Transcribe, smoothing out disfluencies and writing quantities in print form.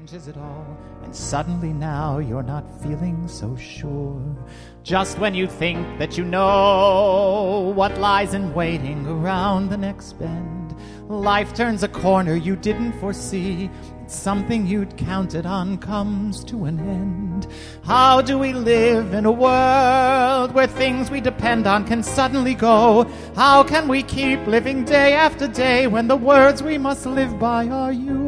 changes it all, and suddenly now you're not feeling so sure. Just when you think that you know what lies in waiting around the next bend, life turns a corner you didn't foresee. Something you'd counted on comes to an end. How do we live in a world where things we depend on can suddenly go? How can we keep living day after day when the words we must live by are you